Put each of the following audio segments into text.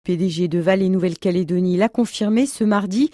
PDG de Vale Nouvelle-Calédonie l'a confirmé ce mardi,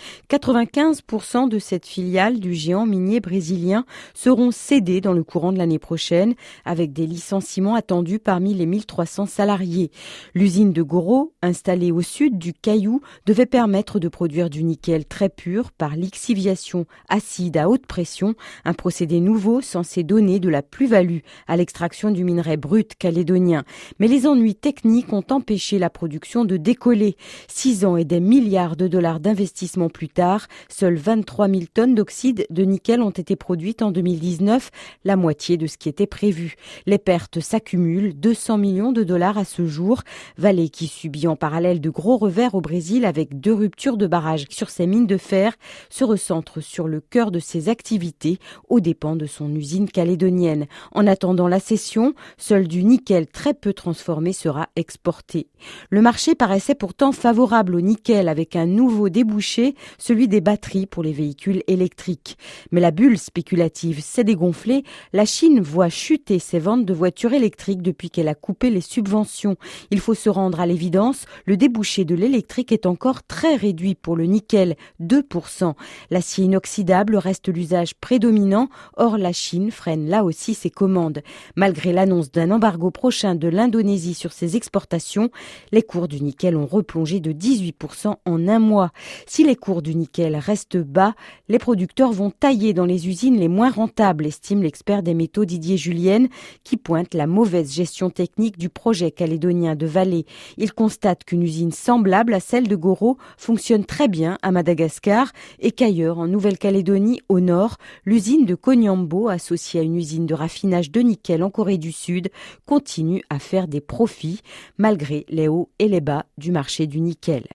95% de cette filiale du géant minier brésilien seront cédés dans le courant de l'année prochaine, avec des licenciements attendus parmi les 1300 salariés. L'usine de Goro, installée au sud du Caillou, devait permettre de produire du nickel très pur par lixiviation acide à haute pression, un procédé nouveau censé donner de la plus-value à l'extraction du minerai brut calédonien. Mais les ennuis techniques ont empêché la production de décoller. 6 ans et des milliards de dollars d'investissement plus tard, seules 23 000 tonnes d'oxyde de nickel ont été produites en 2019, la moitié de ce qui était prévu. Les pertes s'accumulent, 200 millions de dollars à ce jour. Vale, qui subit en parallèle de gros revers au Brésil avec 2 ruptures de barrage sur ses mines de fer, se recentre sur le cœur de ses activités aux dépens de son usine calédonienne. En attendant la cession, seul du nickel très peu transformé sera exporté. Le marché paraissait pourtant favorable au nickel avec un nouveau débouché, celui des batteries pour les véhicules électriques. Mais la bulle spéculative s'est dégonflée. La Chine voit chuter ses ventes de voitures électriques depuis qu'elle a coupé les subventions. Il faut se rendre à l'évidence, le débouché de l'électrique est encore très réduit pour le nickel, 2%. L'acier inoxydable reste l'usage prédominant, or la Chine freine là aussi ses commandes. Malgré l'annonce d'un embargo prochain de l'Indonésie sur ses exportations, les cours du nickel ont replongé de 18% en un mois. Si les cours du nickel restent bas, les producteurs vont tailler dans les usines les moins rentables, estime l'expert des métaux Didier Julienne, qui pointe la mauvaise gestion technique du projet calédonien de Vale. Il constate qu'une usine semblable à celle de Goro fonctionne très bien à Madagascar et qu'ailleurs, en Nouvelle-Calédonie, au nord, l'usine de Koniambo, associée à une usine de raffinage de nickel en Corée du Sud, continue à faire des profits, malgré les hauts et les bas du marché du nickel.